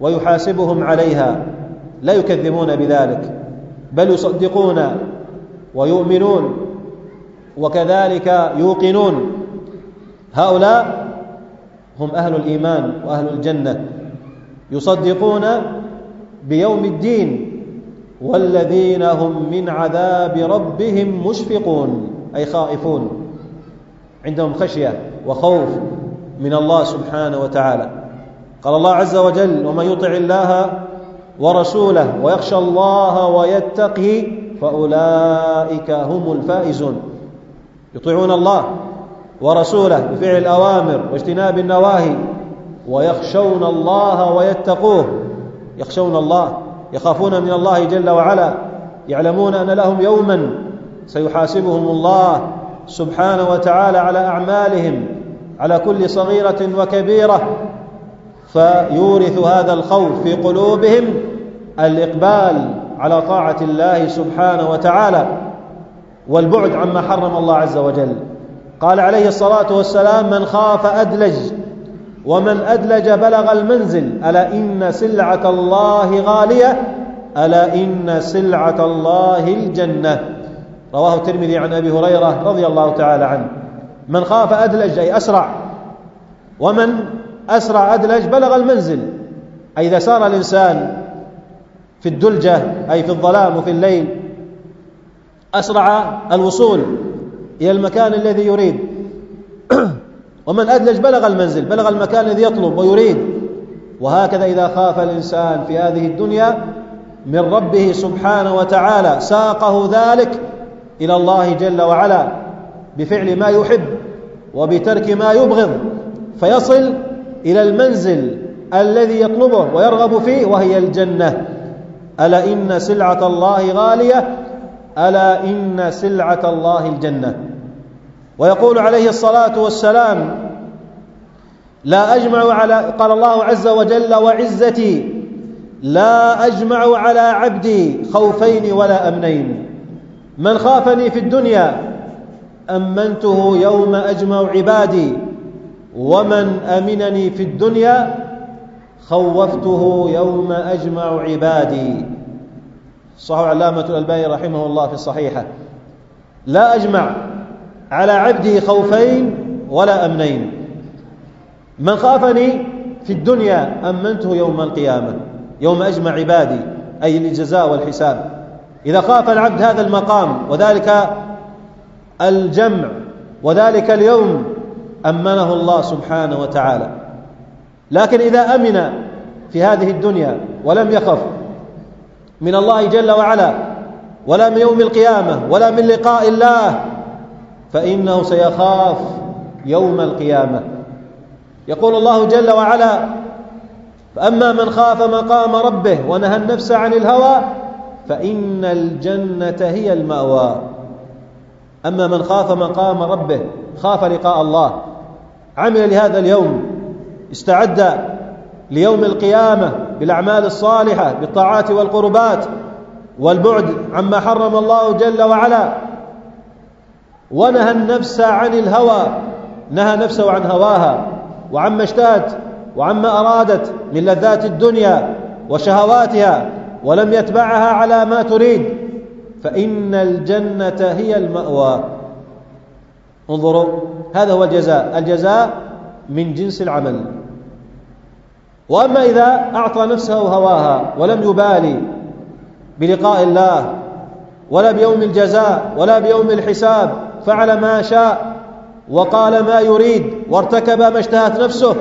ويحاسبهم عليها. لا يكذبون بذلك، بل يصدقون ويؤمنون وكذلك يوقنون. هؤلاء هم أهل الإيمان وأهل الجنة، يصدقون بيوم الدين. والذين هم من عذاب ربهم مشفقون، أي خائفون، عندهم خشية وخوف من الله سبحانه وتعالى. قال الله عز وجل: ومن يطع الله ورسوله ويخشى الله ويتقه فأولئك هم الفائزون. يطيعون الله ورسوله بفعل الأوامر واجتناب النواهي، ويخشون الله ويتقوه. يخشون الله، يخافون من الله جل وعلا، يعلمون أن لهم يوما سيحاسبهم الله سبحانه وتعالى على أعمالهم، على كل صغيرة وكبيرة، فيورث هذا الخوف في قلوبهم الإقبال على طاعة الله سبحانه وتعالى والبعد عما حرم الله عز وجل. قال عليه الصلاة والسلام: من خاف أدلج، ومن أدلج بلغ المنزل، ألا إن سلعة الله غالية، ألا إن سلعة الله الجنة. رواه الترمذي عن أبي هريرة رضي الله تعالى عنه. من خاف أدلج أي أسرع، ومن أسرع أدلج بلغ المنزل، أي إذا سار الإنسان في الدلجة أي في الظلام وفي الليل أسرع الوصول إلى المكان الذي يريد. ومن أدلج بلغ المنزل، بلغ المكان الذي يطلب ويريد. وهكذا إذا خاف الإنسان في هذه الدنيا من ربه سبحانه وتعالى ساقه ذلك إلى الله جل وعلا بفعل ما يحب وبترك ما يبغض، فيصل إلى المنزل الذي يطلبه ويرغب فيه، وهي الجنة. ألا إن سلعة الله غالية، ألا إن سلعة الله الجنة. ويقول عليه الصلاة والسلام: لا أجمع على قال الله عز وجل: وعزتي لا أجمع على عبدي خوفين ولا أمنين. من خافني في الدنيا أمنته يوم أجمع عبادي، ومن أمنني في الدنيا خوفته يوم أجمع عبادي. صحيح علامة الألباني رحمه الله في الصحيحة: لا أجمع على عبده خوفين ولا أمنين. من خافني في الدنيا أمنته يوم القيامة، يوم أجمع عبادي، أي الجزاء والحساب. إذا خاف العبد هذا المقام وذلك الجمع وذلك اليوم أمنه الله سبحانه وتعالى. لكن إذا أمن في هذه الدنيا ولم يخف من الله جل وعلا ولا من يوم القيامة ولا من لقاء الله، فإنه سيخاف يوم القيامة. يقول الله جل وعلا: فأما من خاف مقام ربه ونهى النفس عن الهوى فإن الجنة هي المأوى. أما من خاف مقام ربه، خاف لقاء الله، عمل لهذا اليوم، استعد ليوم القيامة بالأعمال الصالحة بالطاعات والقربات والبعد عما حرم الله جل وعلا، ونهى النفس عن الهوى، نهى نفسه عن هواها وعما اشتهت وعما أرادت من لذات الدنيا وشهواتها، ولم يتبعها على ما تريد، فإن الجنة هي المأوى. انظروا، هذا هو الجزاء، الجزاء من جنس العمل. وأما إذا أعطى نفسه هواها ولم يبالي بلقاء الله ولا بيوم الجزاء ولا بيوم الحساب، فعل ما شاء وقال ما يريد وارتكب ما اشتهت نفسه،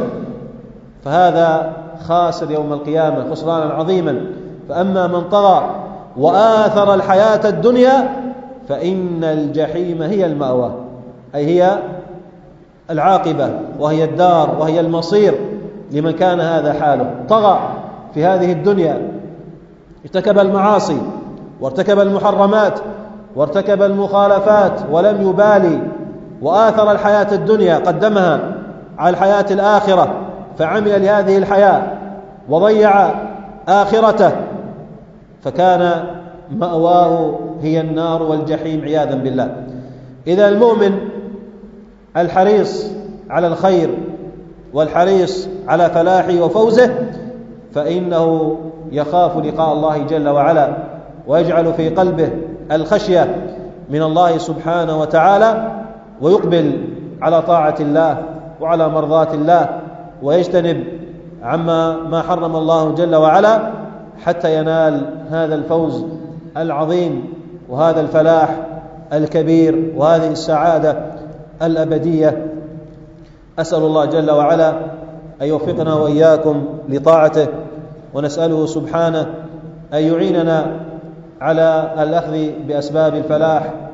فهذا خاسر يوم القيامة خسرانا عظيما. فأما من طغى وآثر الحياة الدنيا فإن الجحيم هي المأوى، أي هي العاقبة وهي الدار وهي المصير لمن كان هذا حاله. طغى في هذه الدنيا، ارتكب المعاصي وارتكب المحرمات وارتكب المخالفات ولم يبالي، وآثر الحياة الدنيا قدمها على الحياة الآخرة، فعمل لهذه الحياة وضيع آخرته، فكان مأواه هي النار والجحيم عياذا بالله. إذا المؤمن الحريص على الخير والحريص على فلاحه وفوزه فإنه يخاف لقاء الله جل وعلا، ويجعل في قلبه الخشية من الله سبحانه وتعالى ويقبل على طاعة الله وعلى مرضاة الله ويجتنب عما ما حرم الله جل وعلا حتى ينال هذا الفوز العظيم وهذا الفلاح الكبير وهذه السعادة الأبدية. أسأل الله جل وعلا أن يوفقنا وإياكم لطاعته، ونسأله سبحانه أن يعيننا على الأخذ بأسباب الفلاح